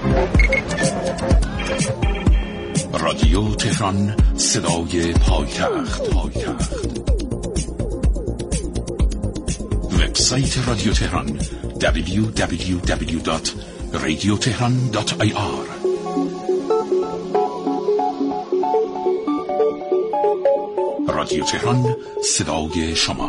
رادیو تهران، صدای پایتخت. وبسایت رادیو تهران www.radiotehran.ir. رادیو تهران، صدای شما.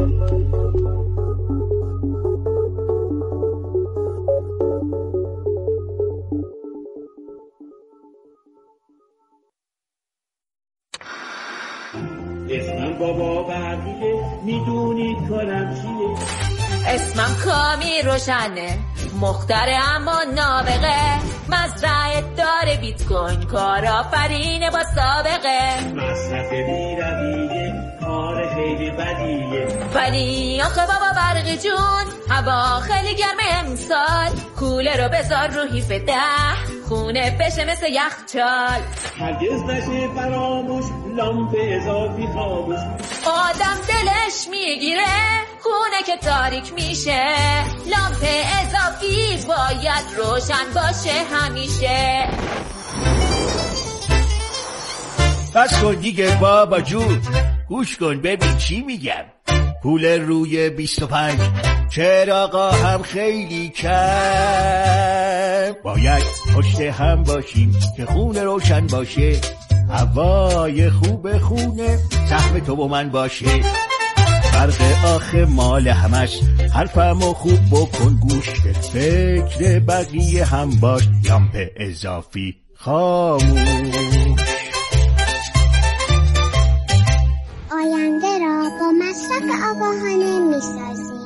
اسمم بابا برقیه، میدونید کارم چیه؟ اسمم کامی روشنه، مختره اما نابغه، مزرعه داره بیت کوین، کارآفرینه با سابقه، مصرف بی‌رویه، کار خیلی بدیه، ولی آخه بابا برقی جون هوا خیلی گرمه امسال، کوله رو بذار رو هیف 10 خونه بشه مثل یخچال، هرگز نشه فراموش لامپ اضافی خاموش، آدم دلش میگیره خونه که تاریک میشه، لامپ اضافی باید روشن باشه همیشه. بس کن دیگه بابا جون، گوش کن ببین چی میگم. کولر روی 25، چراغا هم خیلی کم، باید پشت هم باشیم که خونه روشن باشه، هوای خوب خونه سهم تو و من باشه. فرق آخه مال همش، حرفمو خوب بکن گوش، به فکر بقیه هم باش، لامپ اضافی خاموش. آینده را با مصرف آگاهانه می‌سازیم.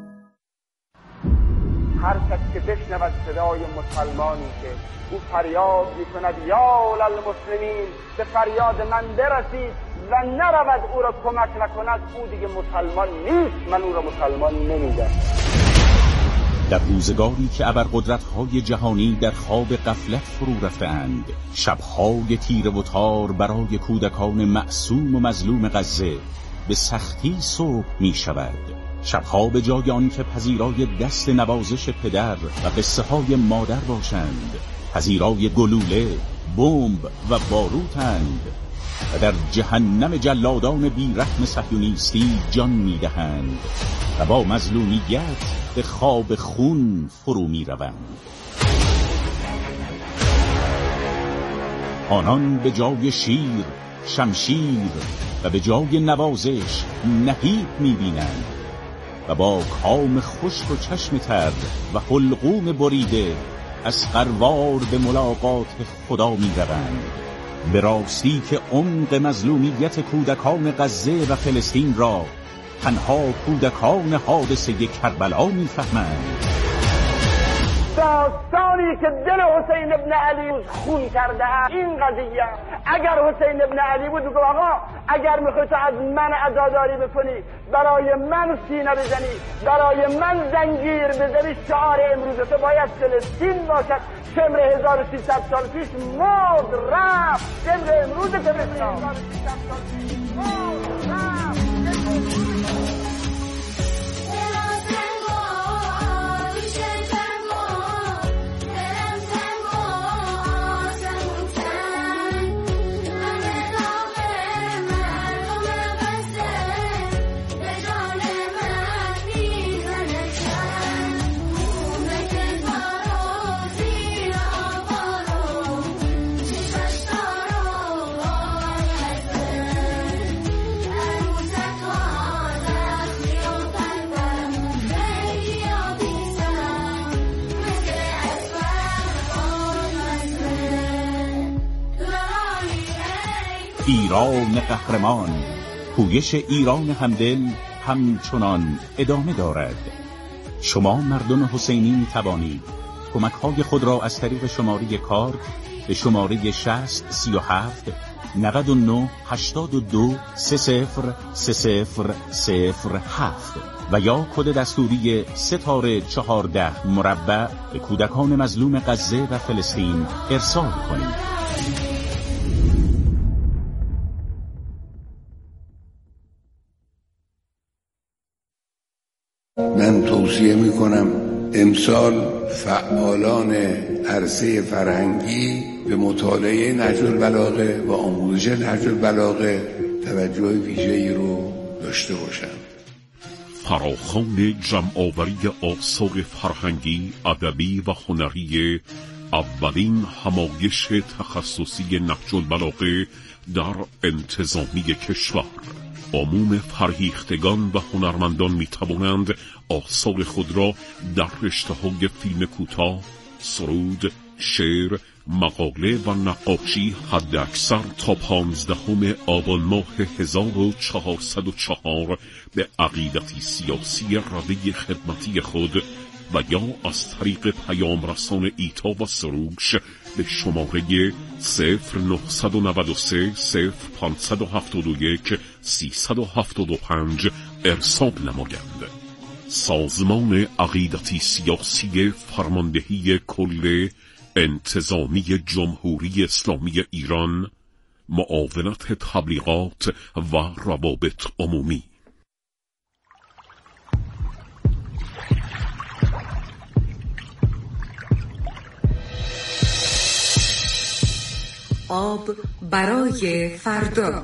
هر کس که بشنود صدای مسلمانی که او فریاد می‌کند یا للمسلمین، به فریاد من برسید و نرود او را کمک نکند، او دیگه مسلمان نیست، من او را مسلمان نمی‌دانم. در روزگاری که ابرقدرت‌های جهانی در خواب غفلت فرو رفتند، شب‌های تیره و تار برای کودکان معصوم و مظلوم غزه به سختی صبح می‌شود. شب‌ها به جای آن که پذیرای دست نوازش پدر و قصه‌های مادر باشند، پذیرای گلوله، بمب و باروتند و در جهنم جلادان بی‌رحم صهیونیستی جان می‌دهند و با مظلومیت به خواب خون فرو می‌روند. آنان به جای شیر، شمشیر و به جای نوازش نهیب می‌بینند و با کام خشک و چشم تر و حلقوم بریده از قروار به ملاقات خدا می‌روند. به راستی که عمق مظلومیت کودکان غزه و فلسطین را تنها کودکان حادثه کربلا می‌فهمند. داستانی که دل حسین ابن علی خون کرده است این قضیه. اگر حسین ابن علی بود بگو آقا اگر میخوای از من عزاداری بکنی، برای من سینه بزنی، برای من زنجیر بزنی، شعار امروز تو باید فلسطین باشد. شمر 1300 سال پیش مرد رفت، شمر امروز تو بسیار ایران قهرمان. پویش ایران همدل همچنان ادامه دارد. شما مردم حسینی توانید کمک‌های خود را از طریق شماره کارت به شماره 6037 99 82 303007 و یا کد دستوری ستاره 14 مربع به کودکان مظلوم غزه و فلسطین ارسال کنید. من توصیه میکنم امسال فعالان عرصه فرهنگی به مطالعه نهج البلاغه و آموزش نهج البلاغه توجه ویژه‌ای رو داشته باشند. فراخوان جمع‌آوری آثار فرهنگی، ادبی و هنری اولین همایش تخصصی نهج البلاغه در انتظامی کشور. عموم فرهیختگان و هنرمندان می توانند آثار خود را در رشته‌های فیلم کوتاه، سرود، شعر، مقاله و نقاشی حداکثر تا 15 آبان ماه 1404 به عقیدتی سیاسی رده خدمتی خود و یا از طریق پیام رسان ایتا و سروش به شماره 0993 0571 375 ارسال نمایند. سازمان عقیدتی سیاسی فرماندهی کل انتظامی جمهوری اسلامی ایران، معاونت تبلیغات و روابط عمومی. آب برای فردا.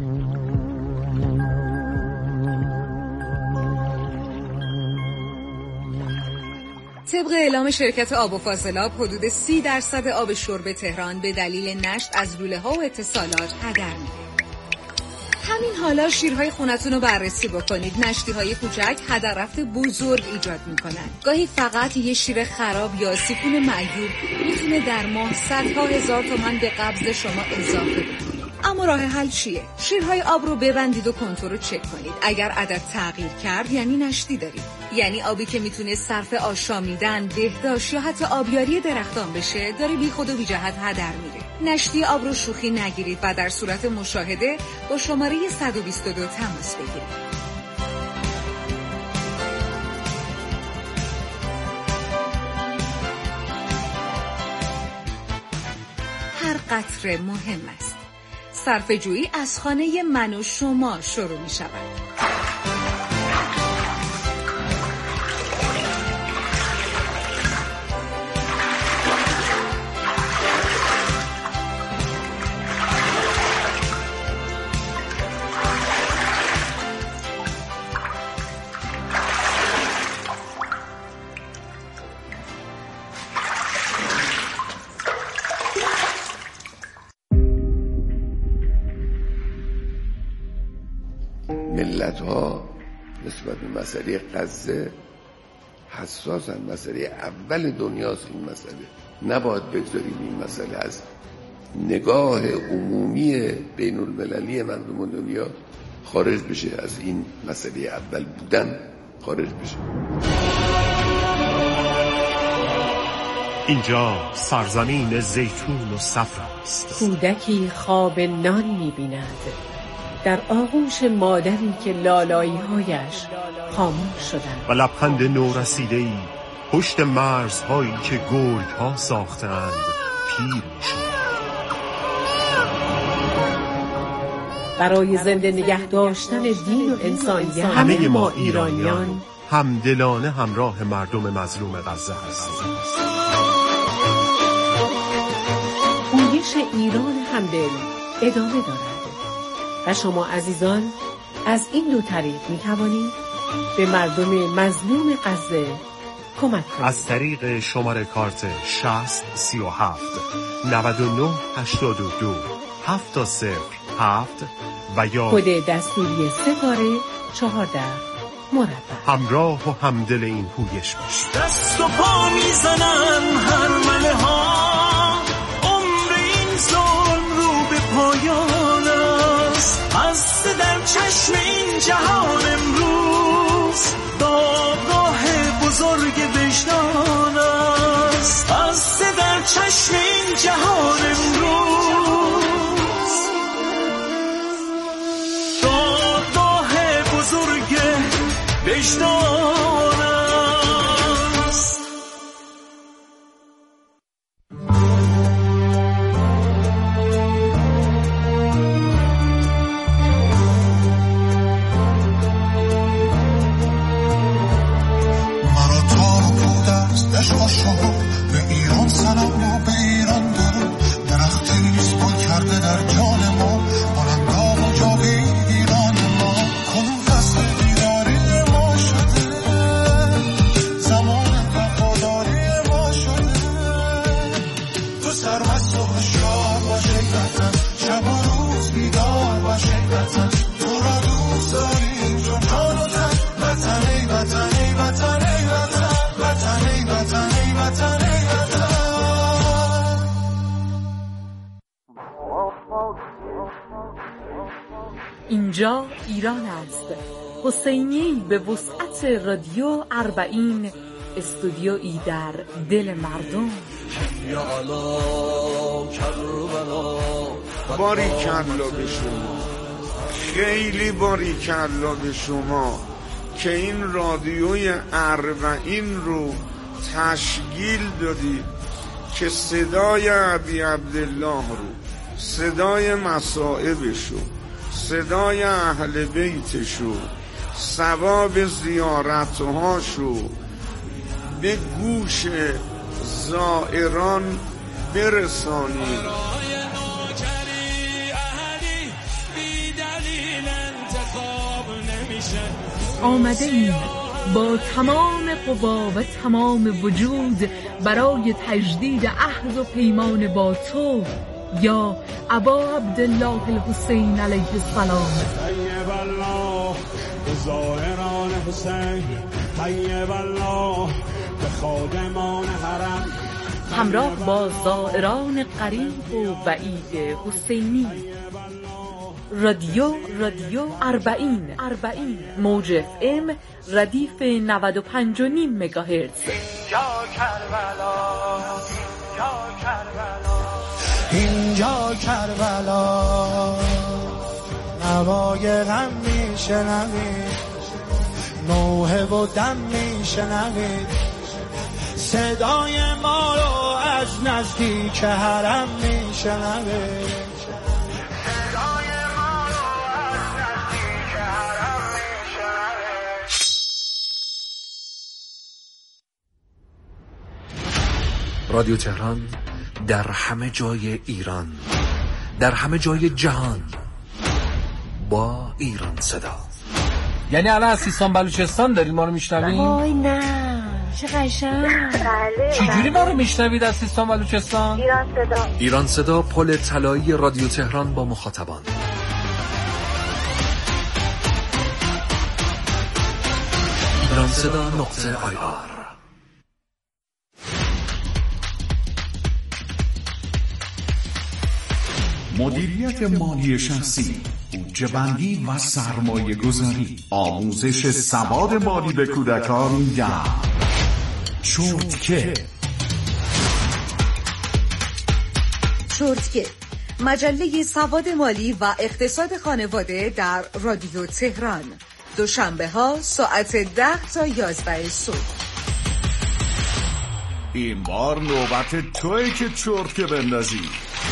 طبق اعلام شرکت آب و فاضلاب حدود 30% آب شرب تهران به دلیل نشت از لوله ها و اتصالات هدر میره. همین حالا شیرهای خونتون رو بررسی بکنید. نشتی های کوچک هدر رفت بزرگ ایجاد میکنن. گاهی فقط یه شیر خراب یا سیفون معیوب میتونه در ماه صدها هزار تومان به قبض شما اضافه بده. اما راه حل چیه؟ شیرهای آب رو ببندید و کنتور رو چک کنید. اگر عدد تغییر کرد یعنی نشتی دارید. یعنی آبی که میتونه صرف آشامیدن، بهداشت یا حتی آبیاری درختان بشه داره بی خود و بی جهت هدر میره. نشتی آب رو شوخی نگیرید و در صورت مشاهده با شماره 122 تماس بگیرید. هر قطره مهم است. صرفه‌جویی از خانه من و شما شروع می شود. ملت‌ها نسبت به مسئله غزه حساسن. مسئله اول دنیاست این مسئله. نباید بگذاریم این مسئله از نگاه عمومی بین المللی مردم دنیا خارج بشه، از این مسئله اول بودن خارج بشه. اینجا سرزمین زیتون و صفر است. کودکی خواب نان می‌بیند در آغوش مادری که لالایی‌هایش خاموش شدند و لبخند نورسیده‌ای پشت مرزهایی که گرگ‌ها ساختند پیر می‌شود. برای زنده نگه داشتن دین و انسانیت همه ما ایرانیان همدلانه همراه مردم مظلوم غزه هستیم. پویش ایران همدل ادامه دارد و شما عزیزان از این دو طریق می توانید به مردم مظلوم غزه کمک کنید. از طریق شماره کارت 6037 99 82 707 و یا کد دستوری ستاره 14 مربع. همراه و همدل این پویش باشید. دست و پا میزنن هرمله ها، عمر این ظلم رو به پایان است. بسته در چشم این جهان امروز دادگاه بزرگ وجدان است. بسته در چشم این جهان امروز دادگاه بزرگ وجدان است. به ایران سلام و به ایران درود. درختی نیست گل کرده در جان ما، بلندام و جاوید ایران ما. کنون قصد بیداری ما شده، زمان وفاداری ما شده. تو سرمست و هوشیار باش ای وطن، شب و روز بیدار باش ای وطن. تو را دوست داریم چون جان و تن، وطن ای وطن ای وطن ای وطن، وطن ای وطن ای وطن ای وطن. اینجا ایران است. حسینی به وسعت رادیو 40، استودیویی در دل مردم. باریکلا به شما، خیلی باریکلا به شما که این رادیوی 40 رو تشکیل دادید که صدای ابی عبدالله رو، صدای مصائبشو، صدای اهل بیتشو، ثواب زیارتهاشو به گوش زائران برسانید. آمده ایم با تمام قوا و تمام وجود برای تجدید عهد و پیمان با تو یا ابا عبدالله الحسین علیه السلام. طیب الله به زائران حسین، طیب الله به خادمان حرم. همراه با زائران قریب و بعید حسینی. رادیو 40 موج FM ردیف 95.5 مگاهرتز. یا کربلا، یا کربلا، اینجا کربلا، نوای غم میشنوید، نوحه و دم میشنوید، صدای ما رو از نزدیک حرم میشنوید. رادیو تهران در همه جای ایران، در همه جای جهان، با ایران صدا. یعنی الان از سیستان بلوچستان دارید ما رو میشنوید؟ وای نه چه قشنگ. چجوری ما رو میشنوید از سیستان بلوچستان؟ ایران صدا. ایران صدا، پل طلایی رادیو تهران با مخاطبان. ایران صدا .ir. مدیریت مالی شخصی، بودجه بندی و سرمایه گذاری، آموزش سواد مالی به کودکان در چرتکه. چرتکه، مجله سواد مالی و اقتصاد خانواده در رادیو تهران، دوشنبه ها ساعت 10 تا 11 صبح. این بار نوبت توئه که چرتکه بندازی.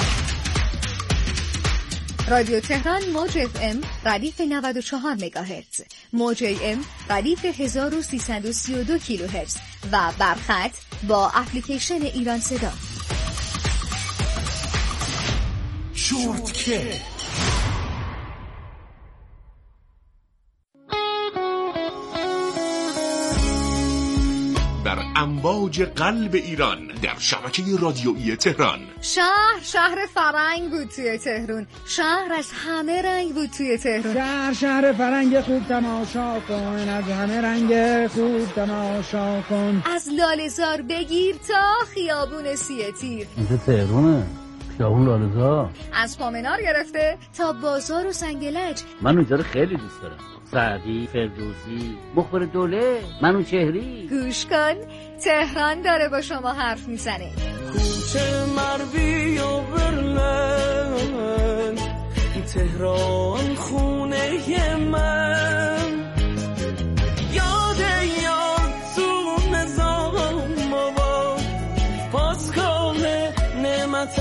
رادیو تهران موج FM ردیف 94 مگاهرتز، موج AM ردیف 1332 کیلوهرتز و برخط با اپلیکیشن ایران صدا. چرتکه. در امواج قلب ایران، در شبکه رادیویی تهران. شهر فرنگ بود توی تهران، شهر از همه رنگ بود توی تهران. شهر فرنگ خوب تماشا کن، از همه رنگ خوب تماشا کن. از لاله‌زار بگیر تا خیابون سیه تیر. اینجا تهرانه، خیابون لاله‌زار. از پامنار گرفته تا بازار و سنگلج. من اونجا رو خیلی دوست دارم. سعدی، فردوسی، مخبر دوله، منوچهری. گوش کن، تهران داره با شما حرف میزنه. کوچه مروی و برلن، تهران خونه من، یاد تو نظام بابا، پاسکال نعمت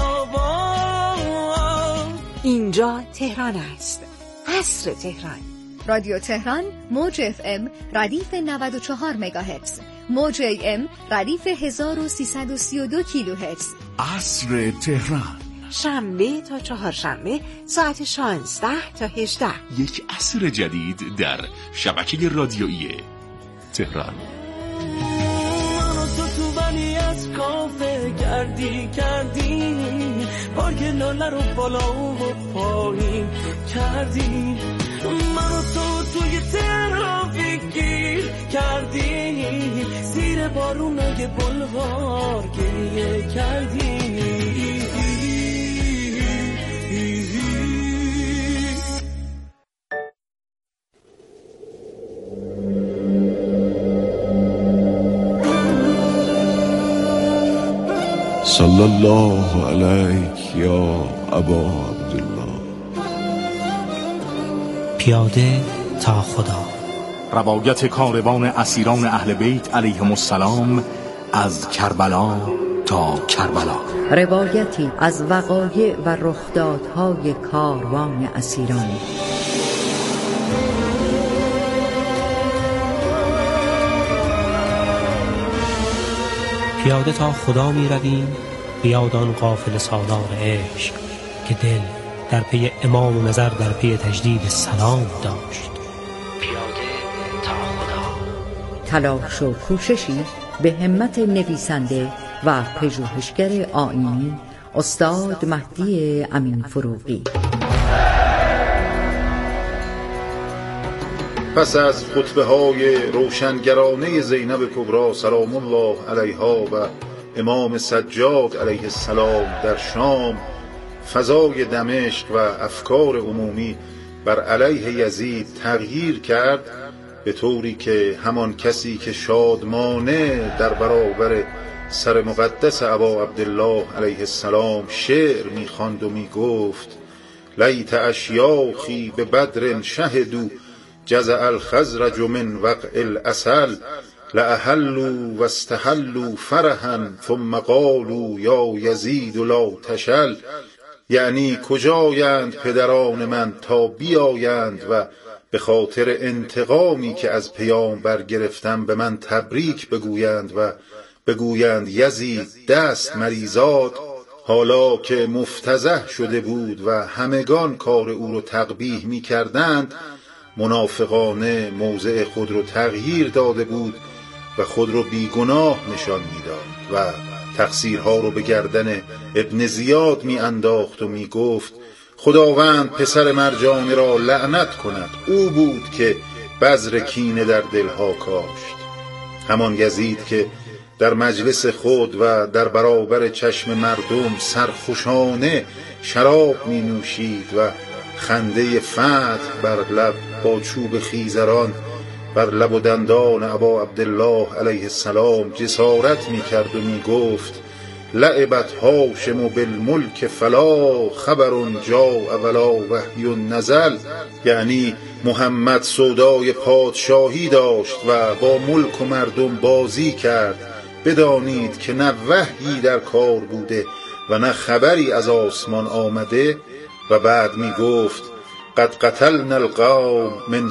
آباد. اینجا تهران است، عصر تهران. رادیو تهران موج FM ردیف 94 مگاهرتز، موج AM ردیف 1332 کیلوهرتز. عصر تهران، شنبه تا چهارشنبه ساعت 16 تا 18. یک عصر جدید در شبکه رادیویی تهران. منو تو بنی از کافه کردی بارگ لاله رو بالا و پایین کردی، منو تو توی ترافیک گیر کردی، زیر بارونای بلوار گریه کردی. صلی الله علیک یا ابا عبدالله. پیاده تا خدا. روایت کاروان اسیران اهل بیت علیهم السلام از کربلا تا کربلا. روایتی از وقایع و رخدادهای کاروان اسیران. پیاده تا خدا می رویم، بیادان قافل سالار عشق که دل در پی امام و نظر در پی تجدید سلام داشت. پیاده تا خدا. تلاش و کوششی به همت نویسنده و پژوهشگر آیینی استاد مهدی امین فروغی. پس از خطبه های روشنگرانه زینب کبری سلام الله علیها و امام سجاد علیه السلام در شام، فضای دمشق و افکار عمومی بر علیه یزید تغییر کرد، به طوری که همان کسی که شادمانه در برابر سر مقدس ابا عبدالله علیه السلام شعر می‌خواند و می‌گفت لیت اشیاخی به بدر شهدوا جزع الخزرج من وقع العسل لأهلوا واستحلوا فرحا ثم قالوا یا یزید لا تشل. یعنی کجایند پدران من تا بیایند و به خاطر انتقامی که از پیامبر گرفتم به من تبریک بگویند و بگویند یزید دست مریزاد، حالا که مفتضح شده بود و همگان کار او رو تقبیح می کردند، منافقانه موضع خود رو تغییر داده بود و خود رو بیگناه نشان میداد و تقصیرها رو به گردن ابن زیاد می انداخت و می گفت خداوند پسر مرجانه را لعنت کند، او بود که بذر کینه در دلها کاشت. همان یزید که در مجلس خود و در برابر چشم مردم سرخوشانه شراب می نوشید و خنده فتح بر لب با چوب خیزران بر لب و دندان ابا عبدالله علیه السلام جسارت می کرد و می گفت لعبت هاشم بالملک فلا خبر جاء ولا وحی نزل. یعنی محمد سودای پادشاهی داشت و با ملک و مردم بازی کرد، بدانید که نه وحیی در کار بوده و نه خبری از آسمان آمده. و بعد می گفت قد قتلنا القوم من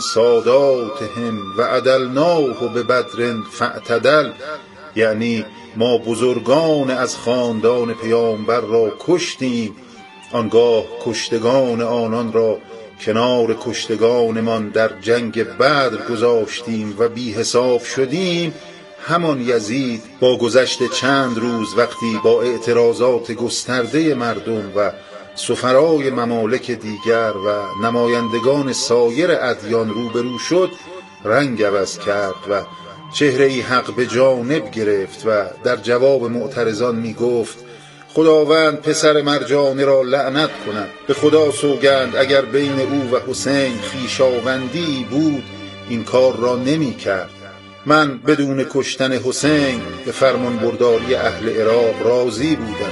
ساداتهم و عدلناه به بدر فاعتدل. یعنی ما بزرگان از خاندان پیامبر را کشتیم، آنگاه کشتگان آنان را کنار کشتگانمان در جنگ بدر گذاشتیم و بی حساب شدیم. همان یزید با گذشت چند روز وقتی با اعتراضات گسترده مردم و سفرای ممالک دیگر و نمایندگان سایر ادیان روبرو شد، رنگ عوض کرد و چهره‌ای حق به جانب گرفت و در جواب معترضان می گفت خداوند پسر مرجانه را لعنت کند، به خدا سوگند اگر بین او و حسین خویشاوندی بود این کار را نمی کرد. من بدون کشتن حسین به فرمان برداری اهل عراق راضی بودم،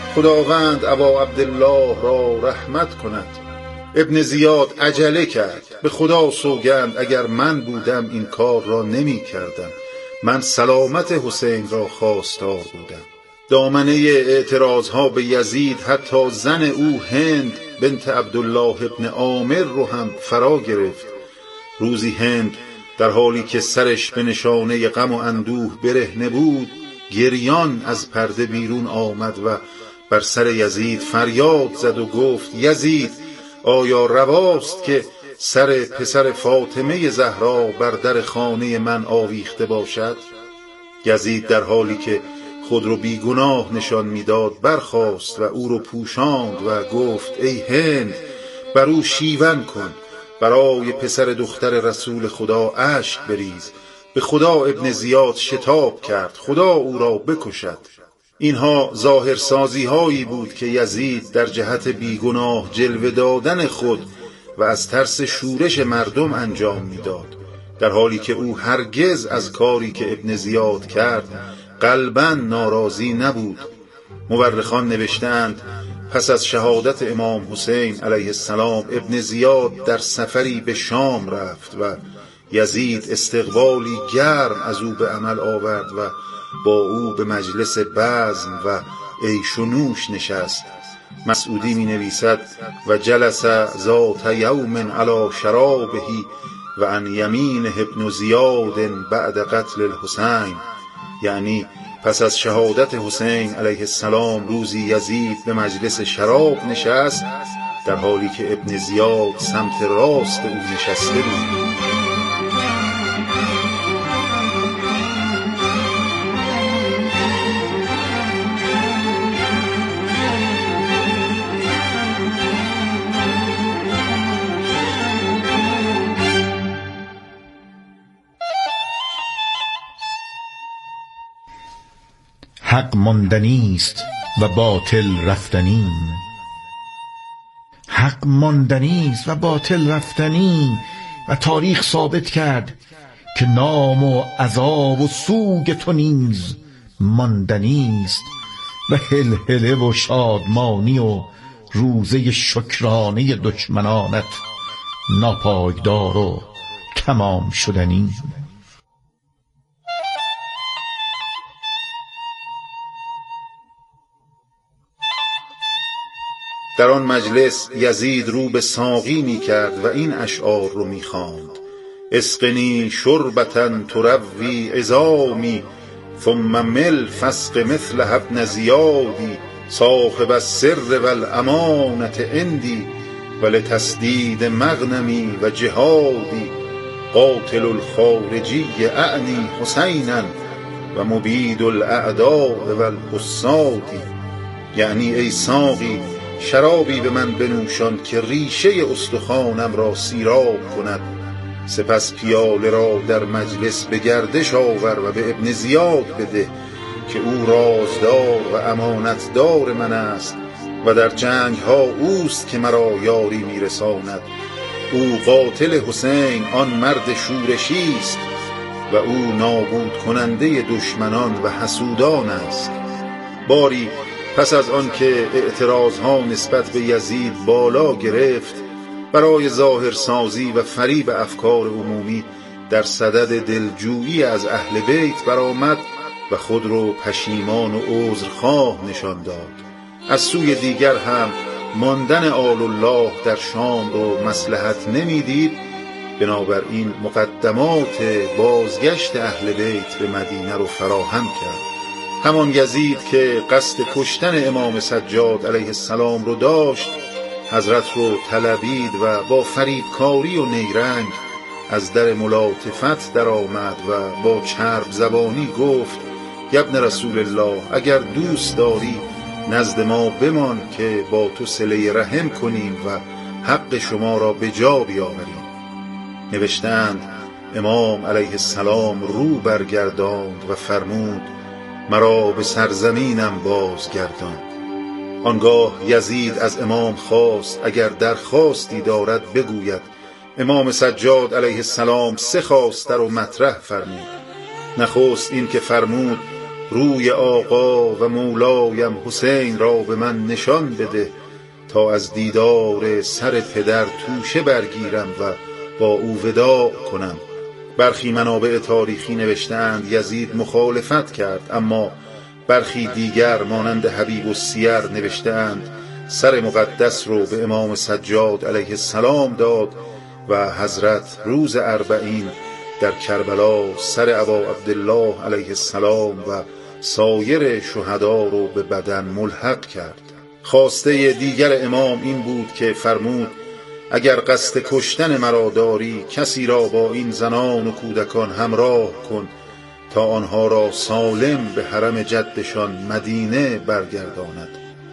خداوند ابا عبدالله را رحمت کند. ابن زیاد عجله کرد، به خدا سوگند اگر من بودم این کار را نمی کردم، من سلامت حسین را خواستار بودم. دامنه اعتراضها به یزید حتی زن او هند بنت عبدالله ابن عامر رو هم فرا گرفت. روزی هند در حالی که سرش به نشانه غم و اندوه برهنه بود، گریان از پرده بیرون آمد و بر سر یزید فریاد زد و گفت: یزید، آیا رواست که سر پسر فاطمه زهرا بر در خانه من آویخته باشد؟ یزید در حالی که خود رو بیگناه نشان میداد برخاست و او رو پوشاند و گفت: ای هند، بر او شیون کن، برای پسر دختر رسول خدا اشک بریز، به خدا ابن زیاد شتاب کرد، خدا او را بکشد. اینها ظاهرسازی هایی بود که یزید در جهت بیگناه جلوه دادن خود و از ترس شورش مردم انجام میداد، در حالی که او هرگز از کاری که ابن زیاد کرد قلباً ناراضی نبود. مورخان نوشتند پس از شهادت امام حسین علیه السلام ابن زیاد در سفری به شام رفت و یزید استقبالی گرم از او به عمل آورد و با او به مجلس بزم و عیش و نوش نشست. مسعودی می نویسد: و جلس ذات یوم علی شرابه و عن یمین ابن زیاد بعد قتل الحسین، یعنی پس از شهادت حسین علیه السلام روزی یزید به مجلس شراب نشست، در حالی که ابن زیاد سمت راست او نشسته بود. حق ماندنی است و باطل رفتنی، حق ماندنی است و باطل رفتنی، و تاریخ ثابت کرد که نام و عذاب و سوگ تو نیز ماندنی است، و هلهله و شادمانی و روزه شکرانه دشمنانت ناپایدار و تمام شدنی. در آن مجلس یزید رو به ساقی می کرد و این اشعار رو می خواند: اسقنی شربتن تروی عظامی ثم مل فسق مثل ابن زیادی صاحب السر والامانة عندی ولتسدید مغنمی و جهادی قاتل الخارجی اعنی حسینا و مبید الاعداء والحسادی. یعنی ای ساقی، شرابی به من بنوشان که ریشه استخوانم را سیراب کند، سپس پیاله را در مجلس به گردش آور و به ابن زیاد بده که او رازدار و امانتدار من است و در جنگ ها اوست که مرا یاری میرساند. او قاتل حسین آن مرد شورشی است و او نابود کننده دشمنان و حسودان است. باری پس از آن که اعتراضها نسبت به یزید بالا گرفت، برای ظاهرسازی و فریب افکار عمومی در صدد دلجویی از اهل بیت برآمد و خود رو پشیمان و عذرخواه نشان داد. از سوی دیگر هم ماندن آل الله در شام رو مصلحت نمیدید، بنابراین مقدمات بازگشت اهل بیت به مدینه رو فراهم کرد. همان یزید که قصد کشتن امام سجاد علیه السلام رو داشت، حضرت رو طلبید و با فریبکاری و نیرنگ از در ملاطفت در آمد و با چرب زبانی گفت: ابن رسول الله، اگر دوست داری نزد ما بمان که با تو صله رحم کنیم و حق شما را به جا بیاوریم. نوشتند امام علیه السلام رو برگرداند و فرمود: مرا به سرزمینم بازگردان. آنگاه یزید از امام خواست اگر درخواستی دارد بگوید. امام سجاد علیه السلام 3 خواسته رو مطرح فرمود. نخست این که فرمود: روی آقا و مولایم حسین را به من نشان بده تا از دیدار سر پدر توشه برگیرم و با او وداع کنم. برخی منابع تاریخی نوشتند یزید مخالفت کرد، اما برخی دیگر مانند حبیب السیر نوشتند سر مقدس رو به امام سجاد علیه السلام داد و حضرت روز 40 در کربلا سر ابا عبدالله علیه السلام و سایر شهدا رو به بدن ملحق کرد. خواسته دیگر امام این بود که فرمود اگر قصد کشتن مرا داری کسی را با این زنان و کودکان همراه کن تا آنها را سالم به حرم جدشان مدینه برگرداند.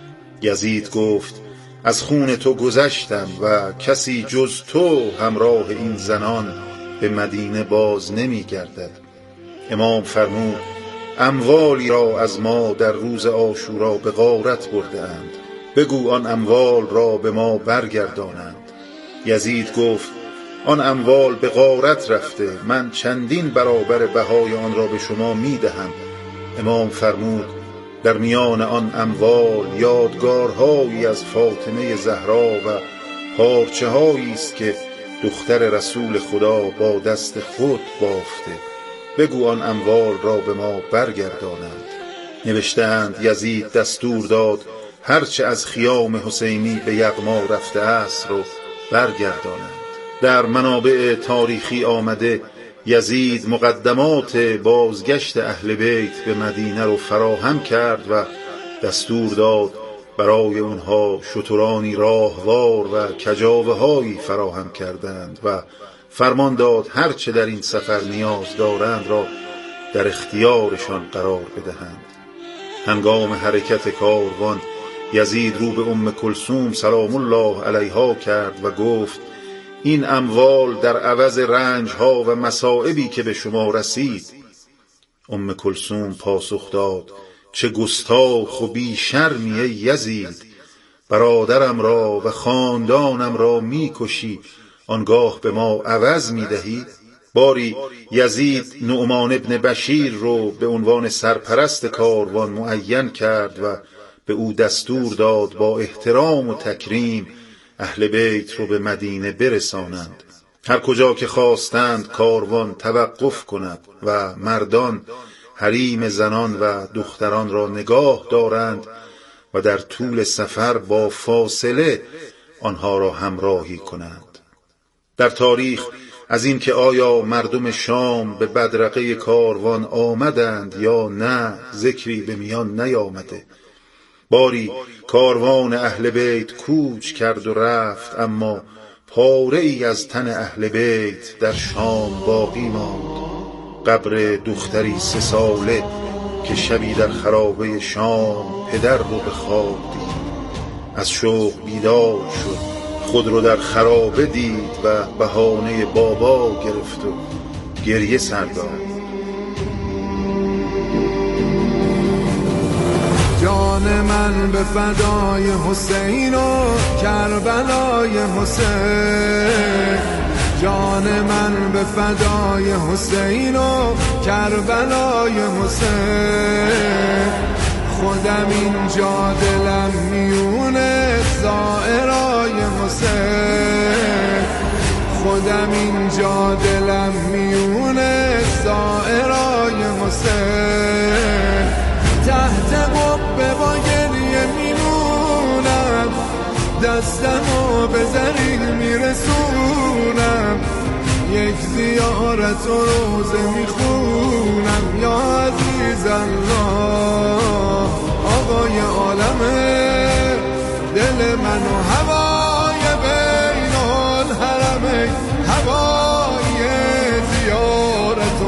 یزید گفت از خون تو گذشتم و کسی جز تو همراه این زنان به مدینه باز نمی گردد. امام فرمود اموالی را از ما در روز عاشورا به غارت برده اند، بگو آن اموال را به ما برگردانند. یزید گفت آن اموال به غارت رفته، من چندین برابر بهای آن را به شما می دهم. امام فرمود در میان آن اموال یادگارهایی از فاطمه زهرا و پارچه هایی است که دختر رسول خدا با دست خود بافته، بگو آن اموال را به ما برگردانند. نوشتند یزید دستور داد هرچه از خیام حسینی به یغما رفته است رو برگردانند. در منابع تاریخی آمده یزید مقدمات بازگشت اهل بیت به مدینه رو فراهم کرد و دستور داد برای اونها شترانی راهوار و کجاوه‌هایی فراهم کردند و فرمان داد هرچه در این سفر نیاز دارند را در اختیارشان قرار بدهند. هنگام حرکت کاروان یزید رو به ام کلثوم سلام الله علیها کرد و گفت این اموال در عوض رنجها و مصائبی که به شما رسید. ام کلثوم پاسخ داد چه گستاخ و بی شرمی ای یزید، برادرم را و خاندانم را میکشی آنگاه به ما عوض میدهی؟ باری یزید نعمان ابن بشیر رو به عنوان سرپرست کاروان معین کرد و به او دستور داد با احترام و تکریم اهل بیت رو به مدینه برسانند. هر کجا که خواستند کاروان توقف کند و مردان حریم زنان و دختران را نگاه دارند و در طول سفر با فاصله آنها را همراهی کنند. در تاریخ از این که آیا مردم شام به بدرقه کاروان آمدند یا نه ذکری به میان نیامده. باری کاروان اهل بیت کوچ کرد و رفت، اما پاره ای از تن اهل بیت در شام باقی ماند. قبر دختری 3 ساله که شبی در خرابه شام پدر رو به خواب دید، از شوق بیدار شد، خود رو در خرابه دید و بهانه بابا گرفت و گریه سر داد. جان من به فدای حسین و کربلای حسین، جان من به فدای حسین و کربلای حسین، خودم اینجا دلم میونه زائرای حسین، خودم اینجا دلم میونه زائرای حسین، تحت قبه با گریه میمونم، دستمو به زریل میرسونم، یک زیارت و روزه میخونم. یا عزیز الله آقای عالمه، دل من و هوای بین الحرمین، هوای زیارت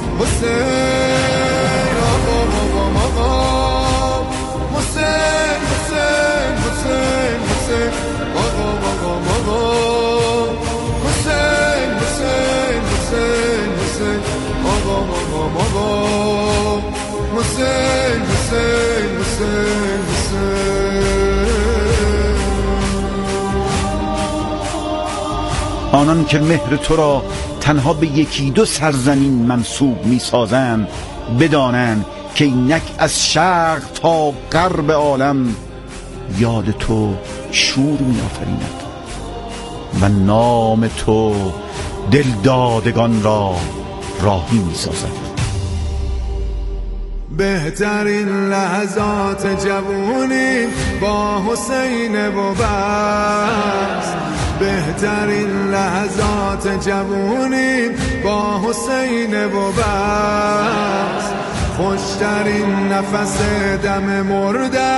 الحسین. آقا حسین حسین حسین حسین، آقا حسین حسین حسین حسین، آقا حسین حسین حسین آنان که مهر تو را تنها به 1-2 سرزمین منسوب می سازند بدانند که اینک از شرق تا غرب عالم یاد تو شور می آفریند و نام تو دلدادگان را راهی می سازد. بهترین لحظات جوونی با حسین و بس، بهترین لحظات جوونی با حسین و بس، خوشترین نفس دم مرده